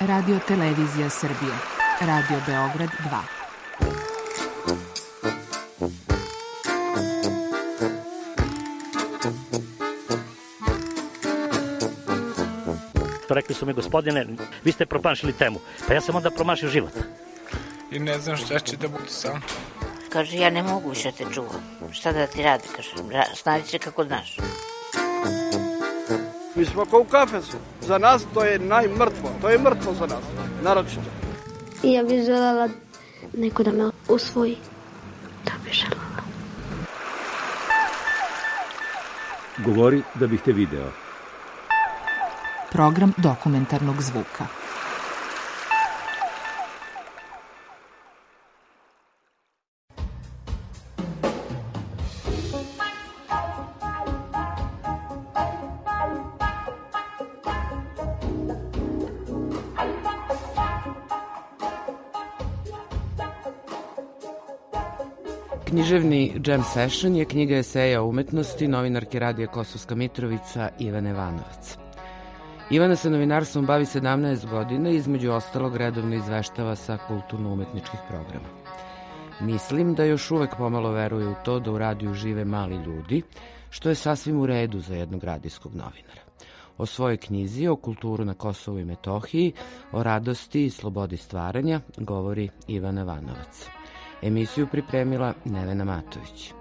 Radio Televizija Srbije, Radio Beograd 2. Rekli su mi, gospodine, vi ste promašili temu. Pa ja sam onda promašio život. I ne znam šta će da budu sam. Kaže, ja ne mogu više te čuvam. Šta da ti radi, kaže, snađi se kako znaš. Mi smo kao u kafesu. Za nas to je najmrtvo. To je mrtvo za nas, naročito. I ja bih želela neko da me usvoji. Da bih želela. Govori da bih te video. Program dokumentarnog zvuka. Književni Jam Session je knjiga eseja o umetnosti novinarke Radija Kosovska Mitrovica Ivane Vanovac. Ivana se novinarstvom bavi 17 godina i između ostalog redovno izveštava sa kulturno-umetničkih programa. Mislim da još uvek pomalo veruje u to da u radiju žive mali ljudi, što je sasvim u redu za jednog radijskog novinara. O svojoj knjizi, o kulturu na Kosovu i Metohiji, o radosti i slobodi stvaranja govori Ivana Vanovac. Emisiju pripremila Nevena Matović.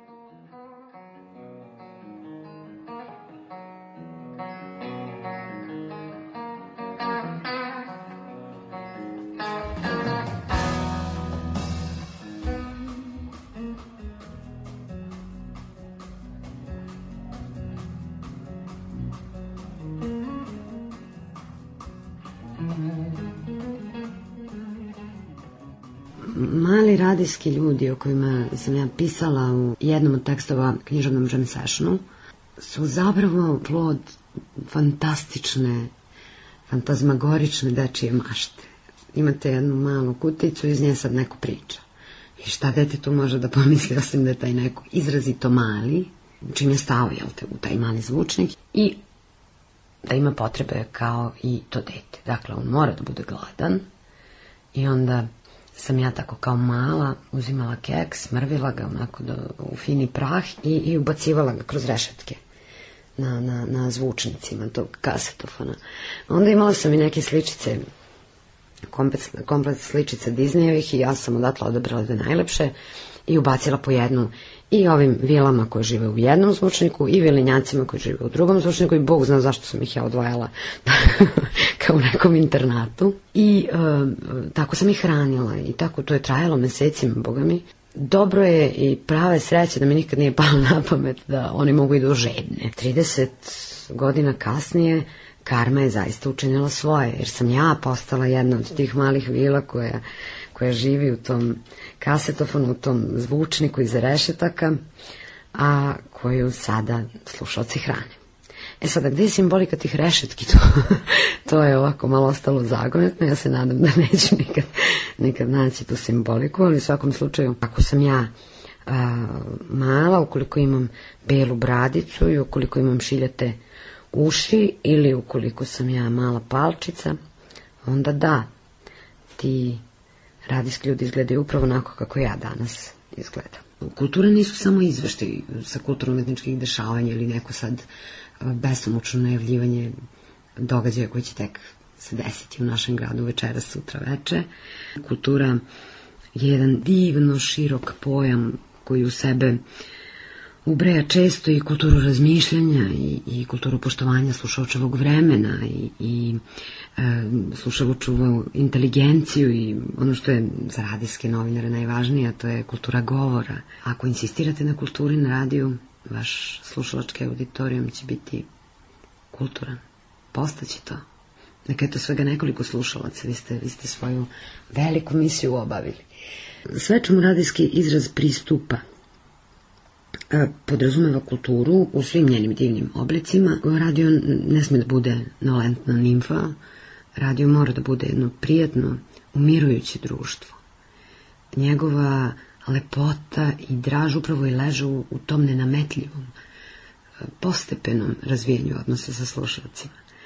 Mali radijski ljudi o kojima sam ja pisala u jednom od tekstova književnom Jam Sessionu su zapravo plod fantastične, fantazmagorične dečije mašte. Imate jednu malu kuticu i iz nje sad neko priča. I šta dete tu može da pomisli osim da je taj neko izrazito mali, čim je stao u taj mali zvučnik i da ima potrebe kao i to dete. Dakle, on mora da bude gladan i onda sam ja tako kao mala uzimala keks, smrvila ga onako u fini prah i ubacivala ga kroz rešetke na zvučnicima tog kasetofona. Onda imala sam i neke sličice, komplet sličice Disneyevih i ja sam odatle odabrala dve najlepše i ubacila po jednu i ovim vilama koje žive u jednom zvučniku i vilinjacima koji žive u drugom zvučniku i Bog zna zašto sam ih ja odvojala kao u nekom internatu i tako sam ih hranila i tako to je trajalo mesecima, Boga mi. Dobro je i prave sreće da mi nikad nije palo na pamet da oni mogu i do žedne. 30 godina kasnije karma je zaista učinila svoje, jer sam ja postala jedna od tih malih vila koja živi u tom kasetofonu, u tom zvučniku iza rešetaka, a koju sada slušalci hrane. E sada, gde je simbolika tih rešetki? To je ovako malo ostalo zagonetno, ja se nadam da neću nikad naći tu simboliku, ali u svakom slučaju, ako sam ja mala, ukoliko imam belu bradicu i ukoliko imam šiljate uši ili ukoliko sam ja mala palčica, onda da, ti radijski ljudi izgledaju upravo onako kako ja danas izgledam. Kultura nisu samo izveštaj sa kulturno-umetničkih dešavanja ili neko sad besomučno najavljivanje događaja koji će tek se desiti u našem gradu večera, sutra veče. Kultura je jedan divno širok pojam koji u sebe ubreja često i kulturu razmišljanja i kulturu poštovanja slušaočevog vremena i slušaočevu inteligenciju i ono što je za radijske novinare najvažnije, a to je kultura govora. Ako insistirate na kulturi na radiju, vaš slušalački auditorijum će biti kulturan. Postaće to. Neka je to svega nekoliko slušalaca, vi ste svoju veliku misiju obavili. Sve čemu radijski izraz pristupa podrazumeva kulturu u svim njenim divnim oblicima. Radio ne sme da bude nolentna nimfa, radio mora da bude jedno prijatno, umirujuće društvo. Njegova lepota i draž upravo i leže u tom nenametljivom, postepenom razvijenju odnosa sa slušalcima.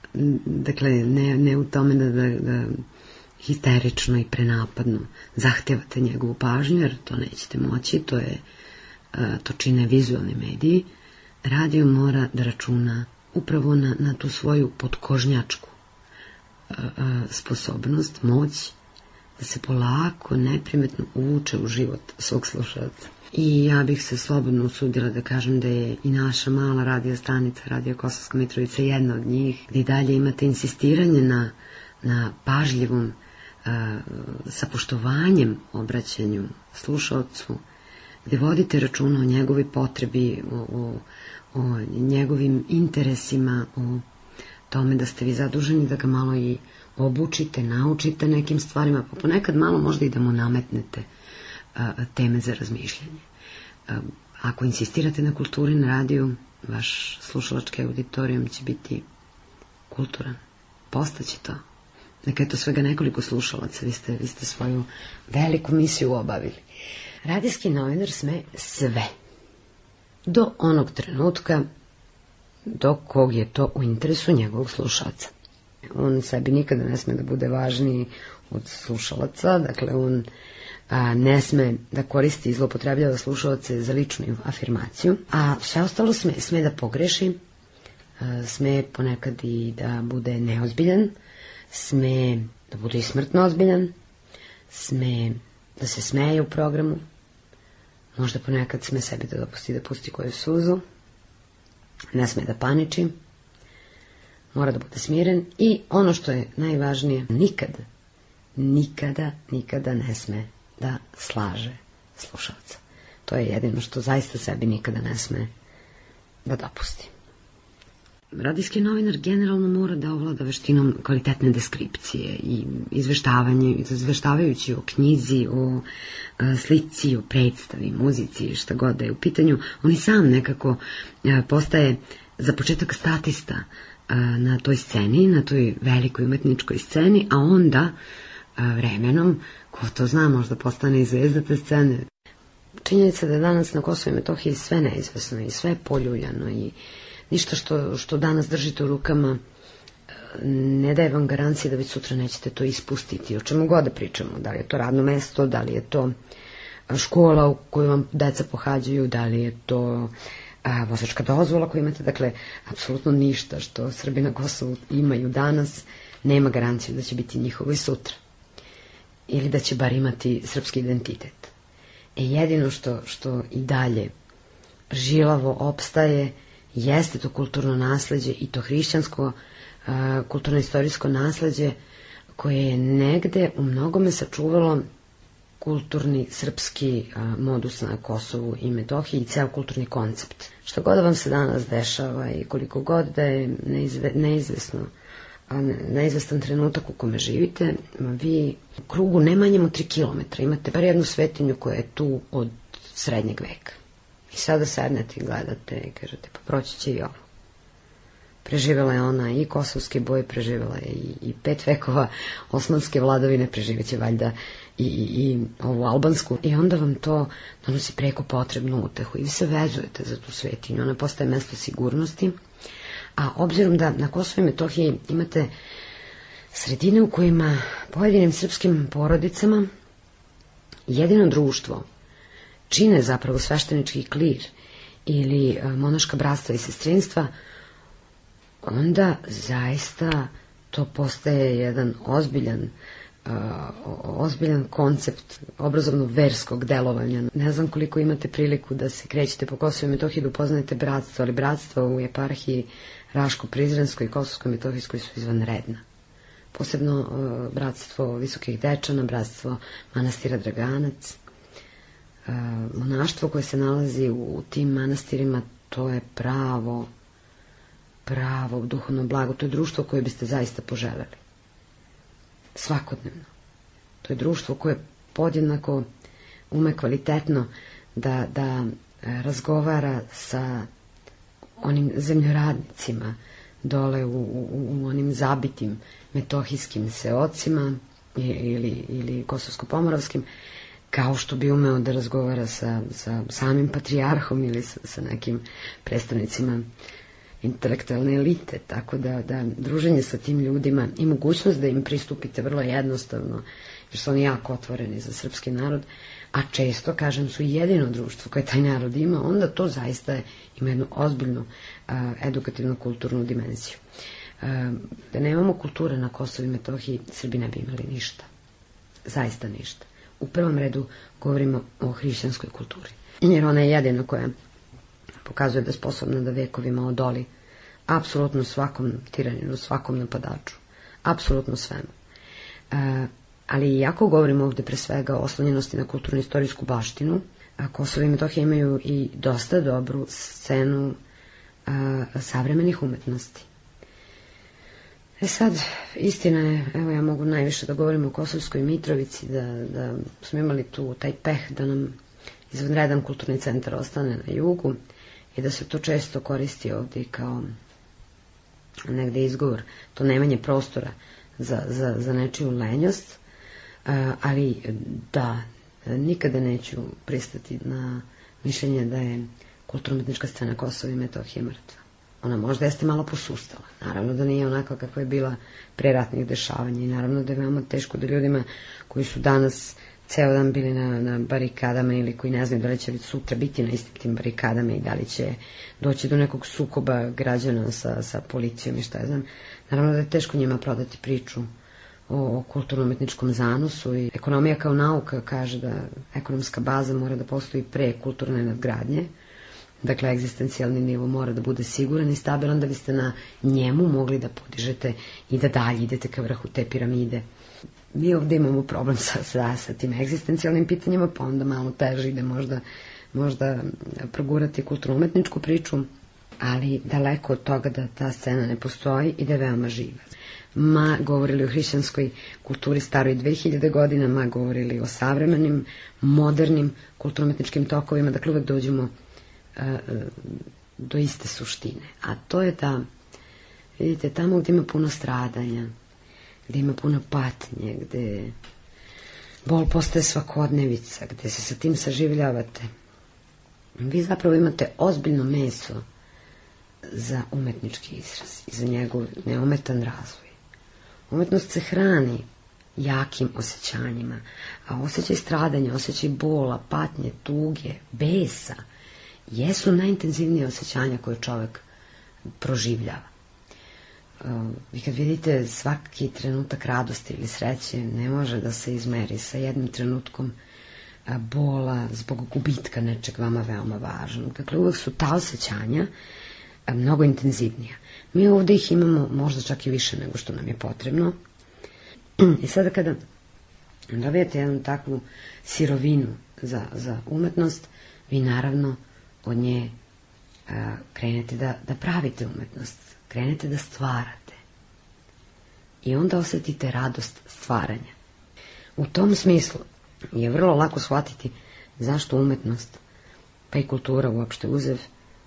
Dakle, ne u tome da histerično i prenapadno zahtevate njegovu pažnju, jer to nećete moći, to čine vizualni mediji. Radio mora da računa upravo na tu svoju podkožnjačku sposobnost, moć, da se polako, neprimetno uvuče u život svog slušalca. I ja bih se slobodno usudila da kažem da je i naša mala radio stanica, Radio Kosovska Mitrovica, jedna od njih, gdje dalje imate insistiranje na pažljivom, sa poštovanjem obraćanju slušalcu, gdje vodite računa o njegovoj potrebi, o njegovim interesima, o tome da ste vi zaduženi da ga malo i obučite, naučite nekim stvarima, pa ponekad malo možda i da mu nametnete teme za razmišljanje. Ako insistirate na kulturi na radiju, vaš slušalački auditorijum će biti kulturan. Postaće to. Neka je to svega nekoliko slušalaca, vi ste svoju veliku misiju obavili. Radijski novinar sme sve. Do onog trenutka do kog je to u interesu njegovog slušalca. On sebi nikada ne sme da bude važniji od slušalaca, dakle on ne sme da koristi i zloupotrebljava slušalce za ličnu afirmaciju, a sve ostalo sme da pogreši, sme ponekad i da bude neozbiljan, sme da bude i smrtno ozbiljan, sme da se smeje u programu, možda ponekad sme sebi da pusti koju suzu, ne sme da paniči, mora da bude smiren i ono što je najvažnije, nikada ne sme da slaže slušalca. To je jedino što zaista sebi nikada ne sme da dopusti. Radijski novinar generalno mora da ovlada veštinom kvalitetne deskripcije i izveštavajući o knjizi, o slici, o predstavi, muzici, šta god da je u pitanju. On i sam nekako postaje za početak statista na toj sceni, na toj velikoj umetničkoj sceni, a onda vremenom, ko to zna, možda postane i zvezda te scene. Činjenica da je danas na Kosovu i Metohiji sve neizvesno i sve poljuljano i ništa što danas držite u rukama ne daje vam garancije da već sutra nećete to ispustiti. O čemu god da pričamo, da li je to radno mesto, da li je to škola u kojoj vam deca pohađaju, da li je to vozačka dozvola koju imate. Dakle, apsolutno ništa što Srbi na Kosovu imaju danas nema garanciju da će biti njihovo i sutra. Ili da će bar imati srpski identitet. Jedino što i dalje žilavo opstaje jeste to kulturno nasleđe i to hrišćansko kulturno-istorijsko nasleđe koje je negde u mnogome sačuvalo kulturni srpski modus na Kosovu i Metohiji i ceo kulturni koncept. Što god vam se danas dešava i koliko god da je neizvestan trenutak u kome živite, vi u krugu ne manjem od 3 kilometra imate bar jednu svetinju koja je tu od srednjeg veka. I sada sednete i gledate i kažete, pa proći će i ovo. Preživjela je ona i kosovski boj, preživjela je i 5 vekova osmanske vladavine, preživjet će valjda i ovu albansku. I onda vam to donosi preko potrebnu utehu i vi se vezujete za tu svetinju. Ona postaje mesto sigurnosti. A obzirom da na Kosovu i Metohiji imate sredine u kojima pojedinim srpskim porodicama jedino društvo čine zapravo sveštenički klir ili monaška bratstva i sestrinstva, onda zaista to postaje jedan ozbiljan koncept obrazovno-verskog delovanja. Ne znam koliko imate priliku da se krećete po Kosovu i Metohiji da upoznajete bratstvo, ali bratstva u eparhiji Raško-Prizrenskoj i Kosovsko-Metohijskoj su izvanredna. Posebno bratstvo Visokih Dečana, bratstvo manastira Draganac, monaštvo koje se nalazi u tim manastirima, to je pravo duhovno blago. To je društvo koje biste zaista poželjeli. Svakodnevno. To je društvo koje podjednako ume kvalitetno da razgovara sa onim zemljoradnicima dole u onim zabitim metohijskim seocima ili kosovsko-pomoravskim, kao što bi umeo da razgovara sa samim patrijarhom ili sa nekim predstavnicima intelektualne elite, tako da druženje sa tim ljudima i mogućnost da im pristupite vrlo jednostavno, jer su oni jako otvoreni za srpski narod, a često, kažem, su jedino društvo koje taj narod ima, onda to zaista ima jednu ozbiljnu edukativnu kulturnu dimenziju. Da nemamo kulture na Kosovu i Metohiji, Srbi ne bi imali ništa. Zaista ništa. U prvom redu govorimo o hrišćanskoj kulturi. Jer ona je jedina koja pokazuje da je sposobna da vekovima odoli apsolutno svakom tiraninu, svakom napadaču. Apsolutno svemu. Ali iako govorimo ovde pre svega o oslonjenosti na kulturno-istorijsku baštinu, Kosovo i Metohija imaju i dosta dobru scenu savremenih umetnosti. Sad, istina je, evo ja mogu najviše da govorim o Kosovskoj Mitrovici, da smo imali tu taj peh da nam izvanredan kulturni centar ostane na jugu i da se to često koristi ovdje kao negde izgovor, to nemanje prostora za nečiju lenjost, ali da, nikada neću pristati na mišljenje da je kulturno-umetnička scena Kosova i Metohije mrtva. Ona možda jeste malo posustala. Naravno da nije onako kakva je bila pre ratnih dešavanja i naravno da je veoma teško da ljudima koji su danas ceo dan bili na barikadama ili koji ne znaju da li će već sutra biti na istim tim barikadama i da li će doći do nekog sukoba građana sa policijom i šta ja znam. Naravno da je teško njima prodati priču o kulturno-umetničkom zanosu i ekonomija kao nauka kaže da ekonomska baza mora da postoji pre kulturne nadgradnje. Dakle, egzistencijalni nivo mora da bude siguran i stabilan da biste na njemu mogli da podižete i da dalje idete ka vrhu te piramide. Mi ovde imamo problem sa tim egzistencijalnim pitanjima, pa onda malo teže ide možda progurati kulturno-umetničku priču, ali daleko od toga da ta scena ne postoji i da je veoma živa. Ma govorili o hrišćanskoj kulturi staroj 2000 godina, ma govorili o savremenim, modernim kulturno-umetničkim tokovima, dakle uvek dođemo do iste suštine. A to je da, vidite, tamo gde ima puno stradanja, gde ima puno patnje, gde bol postaje svakodnevica, gde se sa tim saživljavate, vi zapravo imate ozbiljno meso za umetnički izraz i za njegov neometan razvoj. Umetnost se hrani jakim osjećanjima, a osjećaj stradanja, osjećaj bola, patnje, tuge, besa jesu najintenzivnije osjećanja koje čovek proživljava. Vi kad vidite svaki trenutak radosti ili sreće ne može da se izmeri sa jednim trenutkom bola zbog gubitka nečeg vama veoma važnog. Dakle, uvek su ta osjećanja mnogo intenzivnija. Mi ovde ih imamo možda čak i više nego što nam je potrebno. I sada kada dobijete jednu takvu sirovinu za umetnost, vi naravno od nje krenete da pravite umetnost, krenete da stvarate. I onda osetite radost stvaranja. U tom smislu je vrlo lako shvatiti zašto umetnost, pa i kultura uopšte uzev,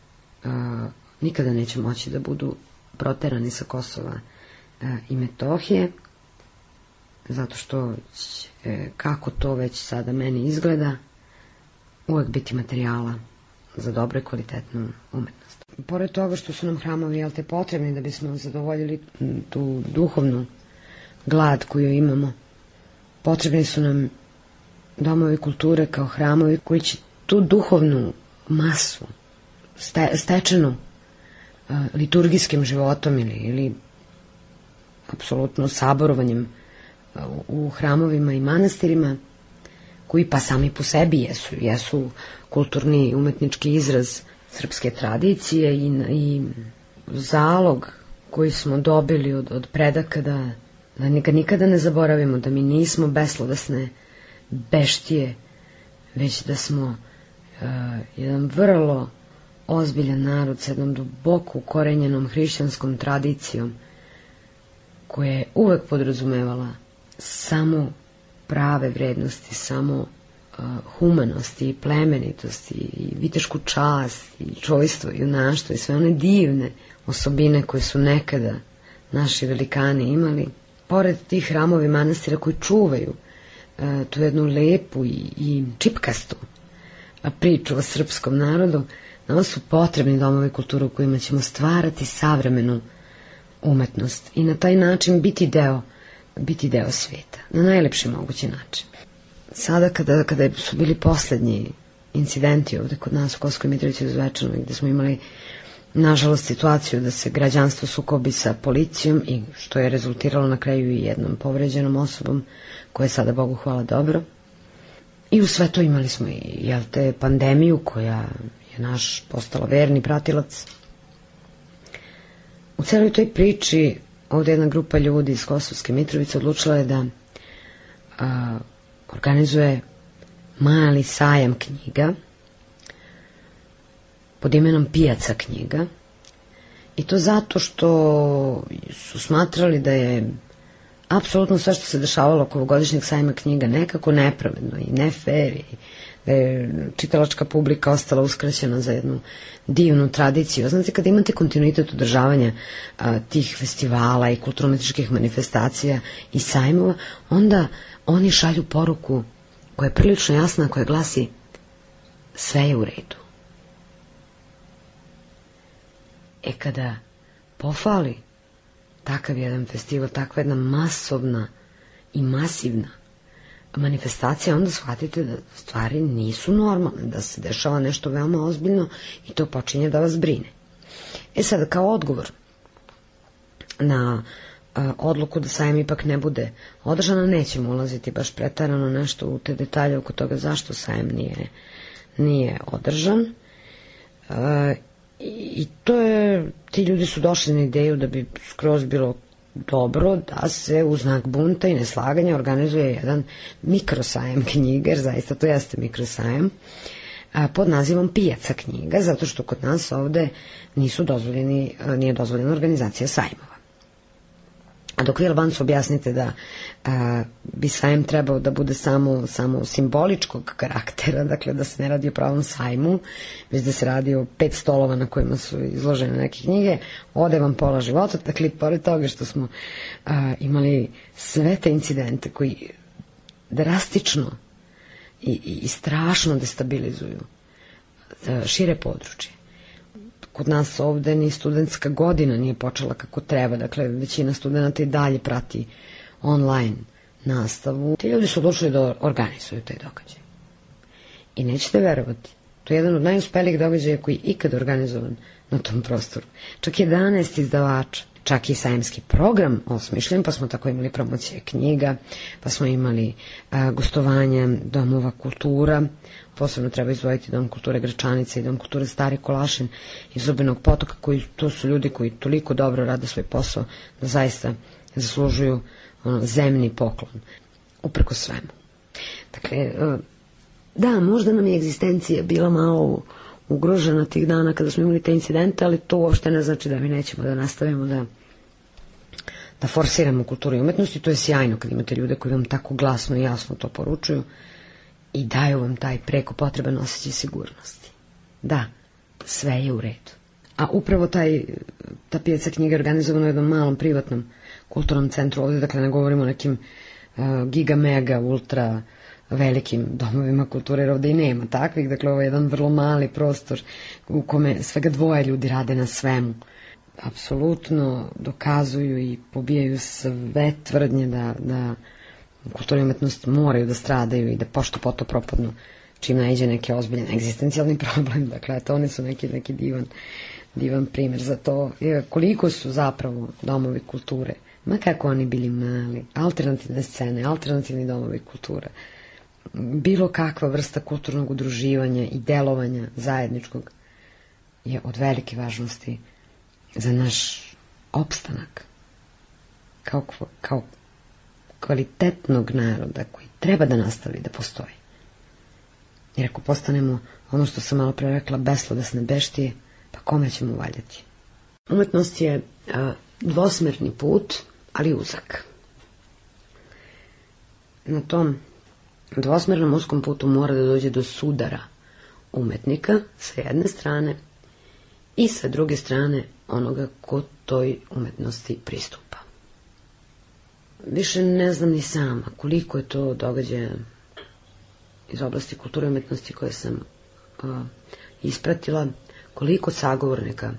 nikada neće moći da budu proterani sa Kosova i Metohije, zato što kako to već sada meni izgleda, uvek biti materijala za dobro i kvalitetnu umetnost. Pored toga što su nam hramovi potrebni da bismo zadovoljili tu duhovnu glad koju imamo, potrebni su nam domovi kulture kao hramovi koji će tu duhovnu masu stečenu liturgijskim životom ili apsolutno saborovanjem u hramovima i manastirima, koji pa sami po sebi jesu kulturni i umetnički izraz srpske tradicije i zalog koji smo dobili od predaka da nikada ne zaboravimo da mi nismo beslovesne beštije, već da smo jedan vrlo ozbiljan narod s jednom duboko ukorenjenom hrišćanskom tradicijom koja je uvek podrazumevala samo prave vrednosti, samo humanosti i plemenitosti i vitešku čast i čojstvo i junaštvo i sve one divne osobine koje su nekada naši velikani imali. Pored tih hramovi manastira koji čuvaju tu jednu lepu i čipkastu priču o srpskom narodu, Nama su potrebni domovi kulture u kojima ćemo stvarati savremenu umetnost i na taj način biti deo svijeta, na najlepši mogući način. Sada kada su bili poslednji incidenti ovde kod nas u Kosovskoj Mitrovici u Zvečanu, gde smo imali nažalost situaciju da se građanstvo sukobi sa policijom i što je rezultiralo na kraju i jednom povređenom osobom koja je sada, Bogu hvala, dobro. I u sve to imali smo i pandemiju koja je naš postala verni pratilac. U celoj toj priči ovde jedna grupa ljudi iz Kosovske Mitrovice odlučila je da organizuje mali sajam knjiga pod imenom Pijaca knjiga, i to zato što su smatrali da je apsolutno sve što se dešavalo oko ovogodišnjeg sajma knjiga nekako nepravedno i nefer, i da je čitalačka publika ostala uskraćena za jednu divnu tradiciju. Znate, kada imate kontinuitet održavanja tih festivala i kulturno-umetničkih manifestacija i sajmova, onda oni šalju poruku koja je prilično jasna, koja glasi: sve je u redu. Kada pofali takav jedan festival, takva jedna masovna i masivna manifestacija, onda shvatite da stvari nisu normalne, da se dešava nešto veoma ozbiljno i to počinje da vas brine. Sada, kao odgovor na odluku da sajam ipak ne bude održana, nećemo ulaziti baš pretarano nešto u te detalje oko toga zašto sajam nije održan. I ti ljudi su došli na ideju da bi skroz bilo dobro da se u znak bunta i neslaganja organizuje jedan mikrosajam knjiga, jer zaista to jeste mikrosajam, pod nazivom Pijaca knjiga, zato što kod nas ovde nije dozvoljena organizacija sajmova. A dok vi Albancu objasnite da bi sajam trebao da bude samo simboličkog karaktera, dakle da se ne radi o pravom sajmu, već da se radi o 5 stolova na kojima su izložene neke knjige, ode vam pola života. Dakle, pored toga što smo imali sve te incidente koji drastično i strašno destabilizuju šire područje. Kod nas ovde ni studentska godina nije počela kako treba, dakle većina studenta i dalje prati online nastavu. Ti ljudi su odlučili da organizuju taj događaj. I nećete verovati, to je jedan od najuspelijih događaja koji je ikad organizovan na tom prostoru. Čak 11 izdavača, čak i sajamski program osmišljen, pa smo tako imali promocije knjiga, pa smo imali gostovanja domova kultura. Posebno treba izdvojiti Dom kulture Gračanica i Dom kulture Stari Kolašin iz Zubinog Potoka, to su ljudi koji toliko dobro rade svoj posao da zaista zaslužuju zemni poklon, upreko svemu. Dakle, da, možda nam je egzistencija bila malo ugrožena tih dana kada smo imali te incidente, ali to uopšte ne znači da mi nećemo da nastavimo da forsiramo kulturu i umetnosti. To je sjajno kad imate ljude koji vam tako glasno i jasno to poručuju i daju vam taj preko potreban osjećaj sigurnosti. Da, sve je u redu. A upravo ta Pijaca knjiga je organizovana u jednom malom privatnom kulturnom centru ovdje, dakle ne govorimo o nekim giga, mega, ultra velikim domovima kulture, jer ovdje i nema takvih. Dakle, ovo je jedan vrlo mali prostor u kome svega 2 ljudi rade na svemu. Apsolutno dokazuju i pobijaju sve tvrdnje da kultura i umetnost moraju da stradaju i da pošto poto propadnu čim naiđe neki ozbiljan egzistencijalni problem. Dakle, to oni su neki divan primjer za to koliko su zapravo domovi kulture, ma kako oni bili mali, alternativne scene, alternativni domovi kulture, bilo kakva vrsta kulturnog udruživanja i delovanja zajedničkog je od velike važnosti za naš opstanak kao kvalitetnog naroda koji treba da nastavi da postoji. Jer ako postanemo ono što sam malo pre rekla, beslovesne beštije, pa kome ćemo valjati? Umetnost je dvosmerni put, ali uzak. Na tom dvosmernom uskom putu mora da dođe do sudara umetnika sa jedne strane i sa druge strane onoga ko toj umetnosti pristupa. Više ne znam ni sama koliko je to događaja iz oblasti kulture i umetnosti koje sam ispratila, koliko sagovornika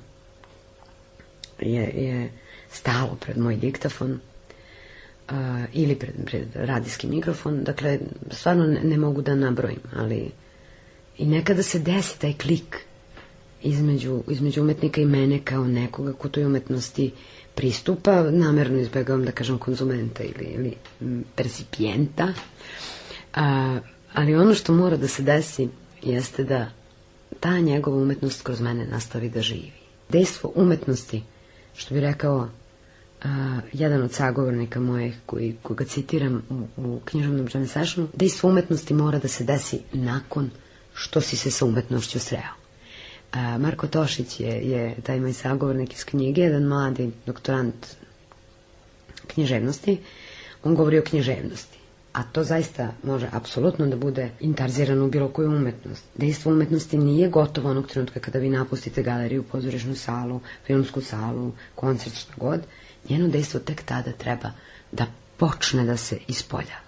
je stalo pred moj diktafon ili pred radijski mikrofon. Dakle, stvarno ne mogu da nabrojim, ali i nekada se desi taj klik između umetnika i mene kao nekoga ko toj umetnosti pristupa, namerno izbegavam da kažem konzumenta ili persipijenta, ali ono što mora da se desi jeste da ta njegova umetnost kroz mene nastavi da živi. Dejstvo umetnosti, što bi rekao jedan od sagovornika mojih koga citiram u književnom jam sessionu, dejstvo umetnosti mora da se desi nakon što si se sa umetnošću sreo. Marko Tošić je taj moj sagovornik iz knjige, jedan mladi doktorant književnosti. On govori o književnosti, a to zaista može apsolutno da bude intarzirano u bilo koju umetnost. Dejstvo umetnosti nije gotovo onog trenutka kada vi napustite galeriju, pozorišnu salu, filmsku salu, koncert, šta god. Njeno dejstvo tek tada treba da počne da se ispoljava.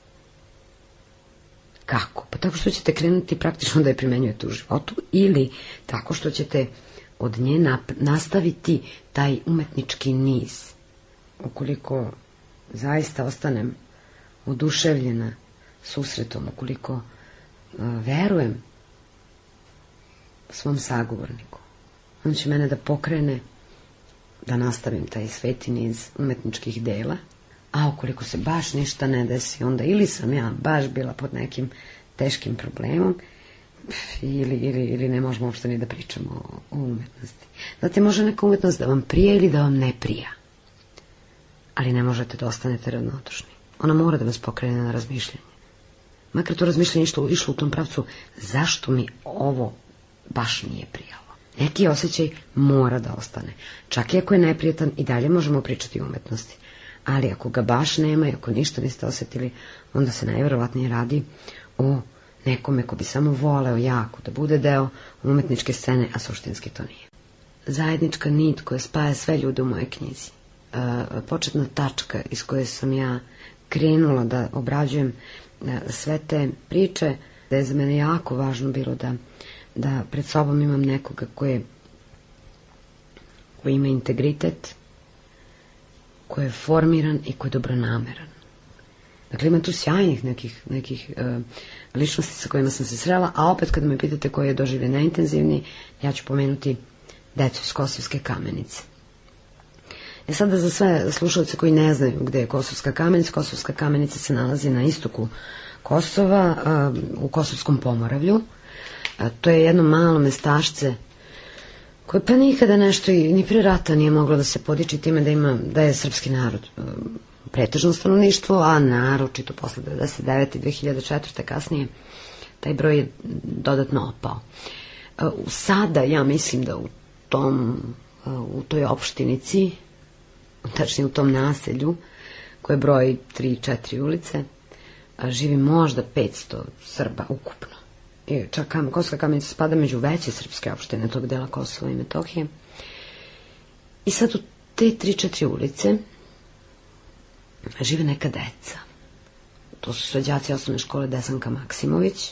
Kako? Pa tako što ćete krenuti praktično da je primenjujete u životu ili tako što ćete od nje nastaviti taj umetnički niz. Ukoliko zaista ostanem oduševljena susretom, ukoliko verujem svom sagovorniku, on će mene da pokrene da nastavim taj sveti niz umetničkih dela, a ukoliko se baš ništa ne desi, onda ili sam ja baš bila pod nekim teškim problemom, ili ne možemo uopšte ni da pričamo o umetnosti. Znate, može neka umetnost da vam prija ili da vam ne prija, ali ne možete da ostanete ravnodušni. Ona mora da vas pokrene na razmišljanje. Makar to razmišljanje išlo u tom pravcu, zašto mi ovo baš nije prijalo. Neki osjećaj mora da ostane. Čak i ako je neprijetan, i dalje možemo pričati o umetnosti. Ali ako ga baš nema i ako ništa niste osjetili, onda se najverovatnije radi o nekome ko bi samo voleo jako da bude deo umetničke scene, a suštinski to nije. Zajednička nit koja spaja sve ljude u mojoj knjizi. Početna tačka iz koje sam ja krenula da obrađujem sve te priče, da je za mene jako važno bilo da pred sobom imam nekoga koji ima integritet, koji je formiran i koji je dobronameran. Dakle, ima tu sjajnih nekih ličnosti sa kojima sam se srela, a opet kada me pitate koji je doživlje najintenzivniji, ja ću pomenuti decu iz Kosovske Kamenice. Sada za sve slušalce koji ne znaju gde je Kosovska Kamenica se nalazi na istoku Kosova, u Kosovskom Pomoravlju. To je jedno malo mestašce koje pa nikada nešto ni pre rata nije moglo da se podiči time da je srpski narod pretežno stanovništvo, a naročito posle 1999. i 2004. kasnije taj broj je dodatno opao. Sada ja mislim da u toj opštinici, tačnije u tom naselju koje broji 3-4 ulice, živi možda 500 Srba ukupno. I čak Kosovska Kamenica spada među veće srpske opštine tog dela Kosova i Metohije. I sad u te 3-4 ulice žive neka deca. To su sve đaci osnovne škole Desanka Maksimović.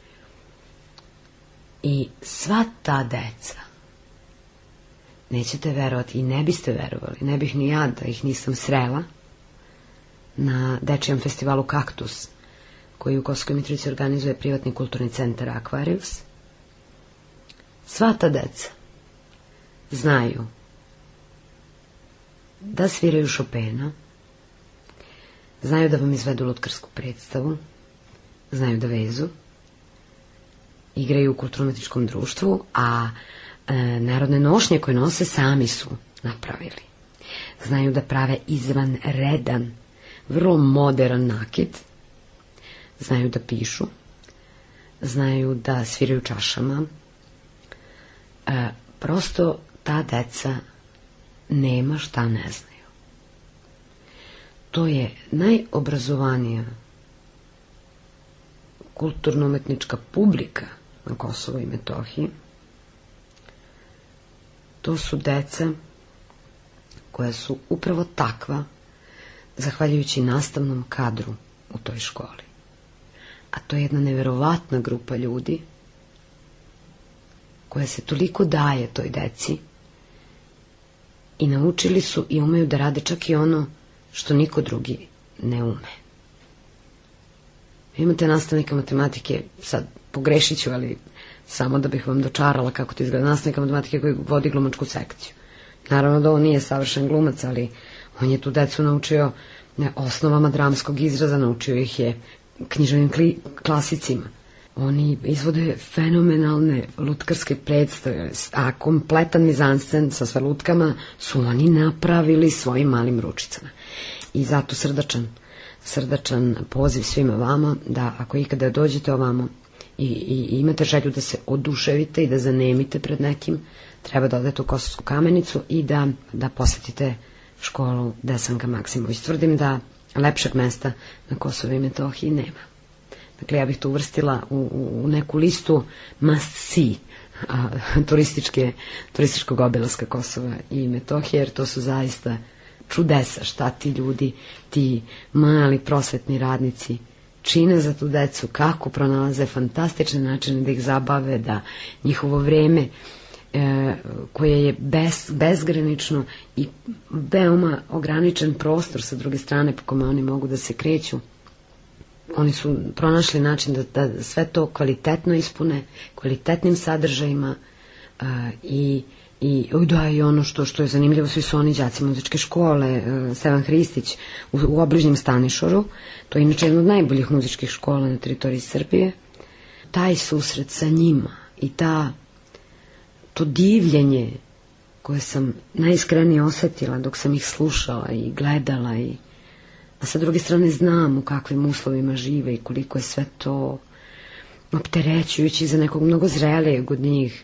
I sva ta deca, nećete verovati i ne biste verovali, ne bih ni ja da ih nisam srela na dečijem festivalu Kaktus, koji u Kosovskoj Mitrovici organizuje privatni kulturni centar Aquarius. Sva ta deca znaju da sviraju Chopina, znaju da vam izvedu lutkarsku predstavu, znaju da vezu, igraju u kulturno-umetničkom društvu, a narodne nošnje koje nose sami su napravili. Znaju da prave izvanredan, vrlo modern nakit, znaju da pišu, znaju da sviraju čašama. Prosto ta deca nema šta ne znaju. To je najobrazovanija kulturno-umetnička publika na Kosovu i Metohiji. To su deca koja su upravo takva zahvaljujući nastavnom kadru u toj školi. A to je jedna neverovatna grupa ljudi koja se toliko daje toj deci i naučili su i umeju da rade čak i ono što niko drugi ne ume. Imate nastavnika matematike, sad pogrešit ću, ali samo da bih vam dočarala kako to izgleda, nastavnika matematike koji vodi glumačku sekciju. Naravno da on nije savršen glumac, ali on je tu decu naučio osnovama dramskog izraza, naučio ih je književnim klasicima. Oni izvode fenomenalne lutkarske predstave, a kompletan mizanscen sa sve lutkama su oni napravili svojim malim ručicama. I zato srdačan poziv svima vama da ako ikada dođete ovamo i imate želju da se oduševite i da zanemite pred nekim, treba da odete u Kosovsku Kamenicu i da posetite školu Desanka Maksimović. Tvrdim da lepšeg mesta na Kosovu i Metohiji nema. Dakle, ja bih to uvrstila u neku listu must see turističkog obilaska Kosova i Metohije, jer to su zaista čudesa šta ti ljudi, ti mali prosvetni radnici čine za tu decu, kako pronalaze fantastične načine da ih zabave, da njihovo vreme koje je bezgranično i veoma ograničen prostor sa druge strane po kome oni mogu da se kreću. Oni su pronašli način da sve to kvalitetno ispune, kvalitetnim sadržajima i ono što je zanimljivo, svi su oni đaci muzičke škole, Stevan Hristić u obližnjem Stanišoru, to je inače jedna od najboljih muzičkih škola na teritoriji Srbije. Taj susret sa njima i to divljenje koje sam najiskrenije osetila dok sam ih slušala i gledala, a sa druge strane znam u kakvim uslovima žive i koliko je sve to opterećujući za nekog mnogo zrelijeg od njih.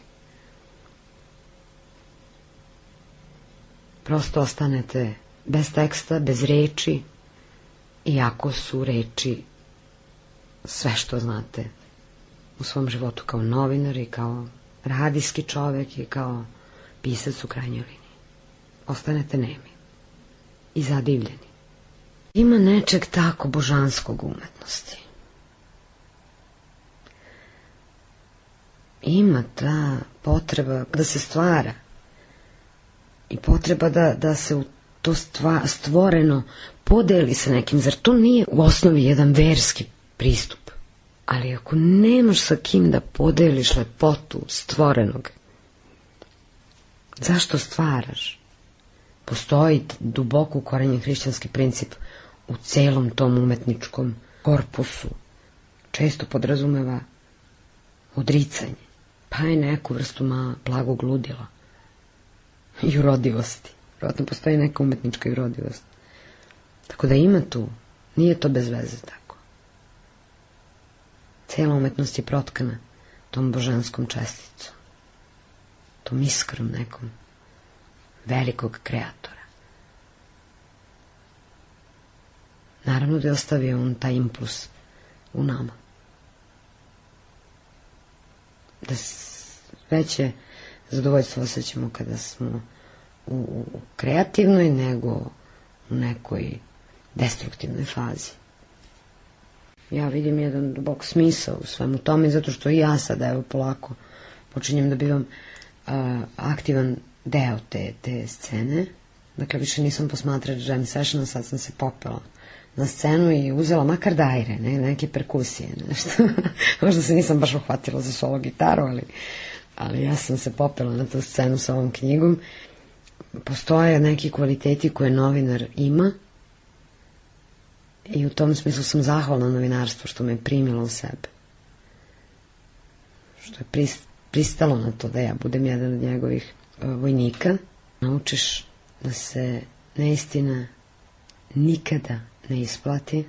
Prosto ostanete bez teksta, bez reči, iako su reči sve što znate u svom životu kao novinar i kao radijski čovek i kao pisac u krajnjoj liniji. Ostanete nemi i zadivljeni. Ima nečeg tako božanskog u umetnosti. Ima ta potreba da se stvara i potreba da se u to stvoreno podeli sa nekim. Zar to nije u osnovi jedan verski pristup? Ali ako nemaš sa kim da podeliš lepotu stvorenog, zašto stvaraš? Postoji duboko ukorenjen hrišćanski princip u celom tom umetničkom korpusu. Često podrazumeva odricanje, pa je neku vrstu blagog ludila i urodivosti. Vjerojatno postoji neka umetnička urodivost. Tako da ima tu, nije to bez veze tako. Cela umetnost je protkana tom božanskom česticom, tom iskrom nekom velikog kreatora. Naravno da je ostavio on taj impuls u nama. Da veće zadovoljstvo osjećamo kada smo u kreativnoj nego u nekoj destruktivnoj fazi. Ja vidim jedan dubok smisao u svemu tome, zato što i ja sada, evo polako, počinjem da bivam aktivan deo te scene. Dakle, više nisam posmatrač jam sessiona, sad sam se popela na scenu i uzela makar dajre, neke perkusije, nešto. Možda se nisam baš uhvatila za solo gitaru, ali ja sam se popela na tu scenu sa ovom knjigom. Postoje neki kvaliteti koje novinar ima i u tom smislu sam zahvalna novinarstvu što me je primilo u sebe. Što je pristalo na to da ja budem jedan od njegovih vojnika. Naučiš da se neistina nikada ne isplati,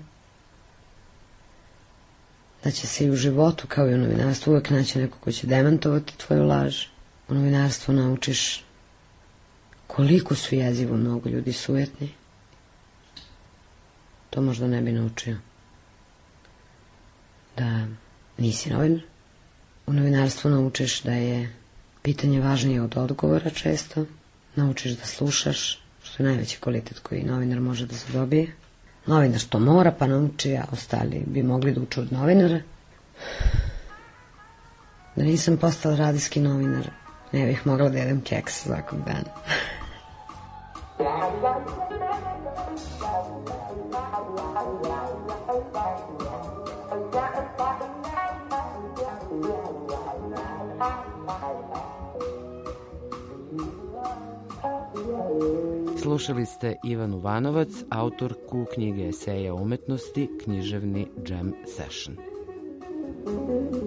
da će se i u životu kao i u novinarstvu uvek naći neko ko će demantovati tvoju laž. U novinarstvu naučiš koliko su jezivo mnogo ljudi sujetni. To možda ne bi naučio da nisi novinar. U novinarstvu naučiš da je pitanje važnije od odgovora često. Naučiš da slušaš, što je najveći kvalitet koji novinar može da se dobije. Novinar što mora pa nauči, a ostali bi mogli da uče od novinara. Da nisam postala radijski novinar, ne bih mogla da jedem keks svakog dana. Slušali ste Ivanu Vanovac, autorku knjige eseja o umetnosti Književni jam session.